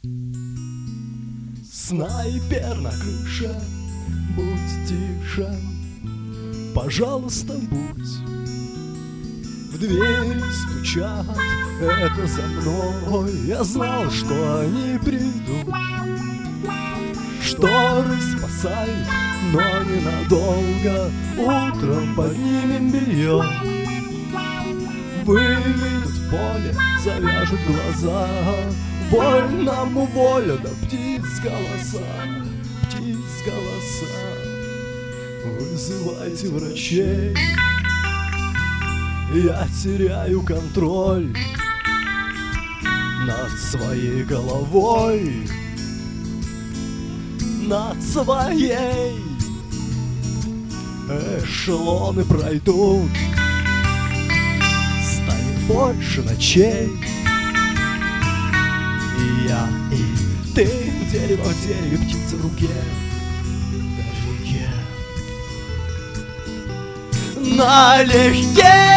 Снайпер на крыше, будь тише, пожалуйста, будь. В дверь стучат, это за мной. Я знал, что они придут. Шторы спасают, но ненадолго. Утром поднимем белье, выйдут в поле, завяжут глаза. Вольному воля, да птиц голоса, птиц голоса. Вызывайте врачей, я теряю контроль над своей головой, над своей. Эшелоны пройдут, станет больше ночей. И я, и ты, дерево в дереве, птица в руке, налегке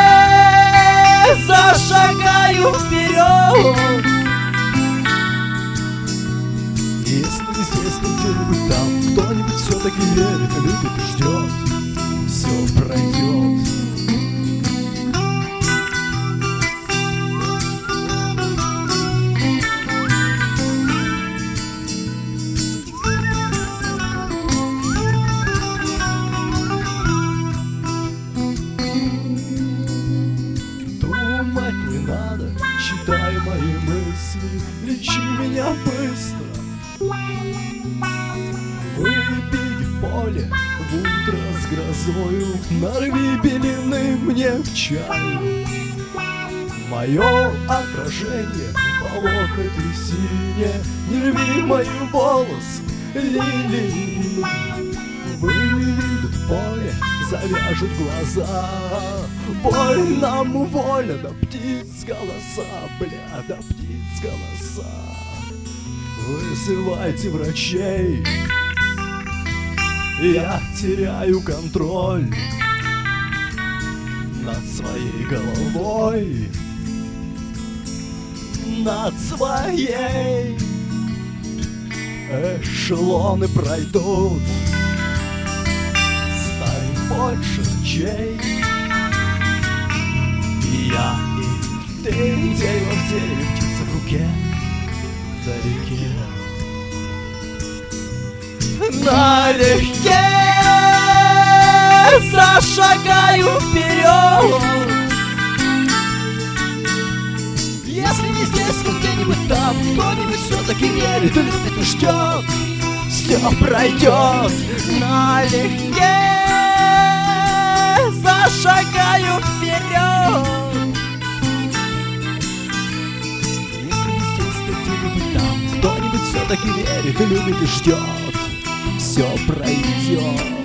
зашагаю вперед. Если не здесь, то где-нибудь там кто-нибудь все-таки верит, любит и ждет, все пройдет. Не надо, читай мои мысли, лечи меня быстро. Выбеги в поле в утро с грозою, нарви белины мне в чай. Мое отражение в болотной трясине, не рви мои волосы, лилии. Выйдут в поле, завяжут глаза. Вольному воля, да птиц голоса, бля, да птиц голоса. Вызывайте врачей, я теряю контроль над своей головой, над своей. Эшелоны пройдут, станет больше ночей. И я, и ты, дерево в дереве, птица в руке, вдалеке. Налегке зашагаю вперед. Если не здесь, то где-нибудь там кто-нибудь все-таки верит, любит и ждет, все пройдет. Налегке зашагаю вперед. Если не здесь, то где-нибудь там кто-нибудь все-таки верит, любит и ждет, все пройдет.